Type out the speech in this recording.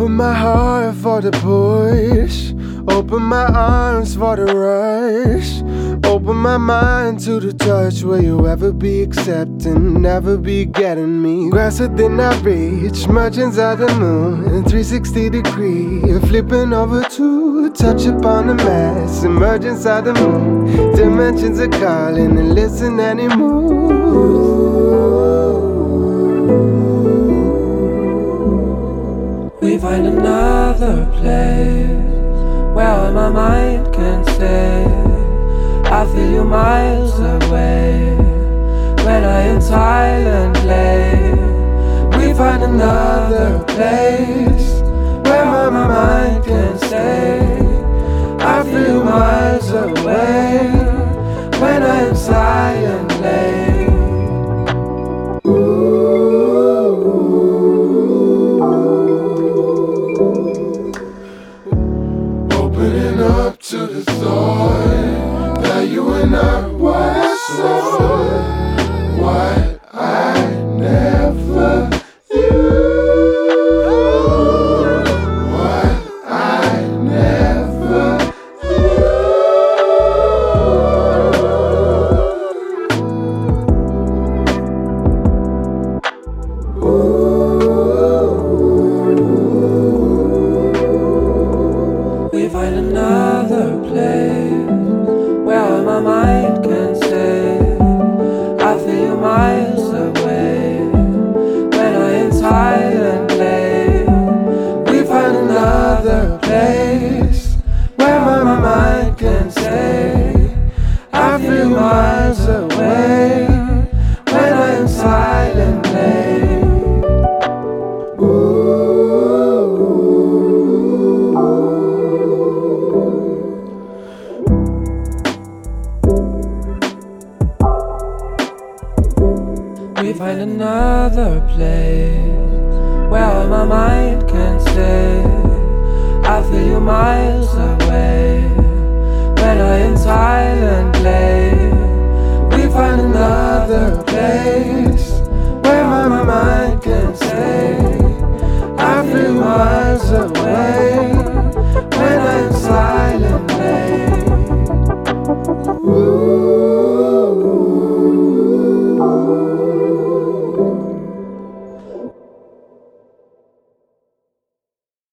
Open my heart for the push, open my arms for the rush, open my mind to the touch. Will you ever be accepting, never be getting me? Grass within our reach, merging inside the moon in 360 degree, flipping over to touch upon the mass, emerge inside the moon. Dimensions are calling and listen anymore. We find another place where my mind can stay. I feel you miles away when I am silently. We find another place where my mind can stay. I feel you miles away when I am silently. Opening up to the thought that you and I once saw what I never knew. What I never We find another place where my mind can stay. I feel you miles away when I am silently. We find another place where my mind can stay. I feel you miles away when I am silently. We find another place where my mind can stay. I feel you miles away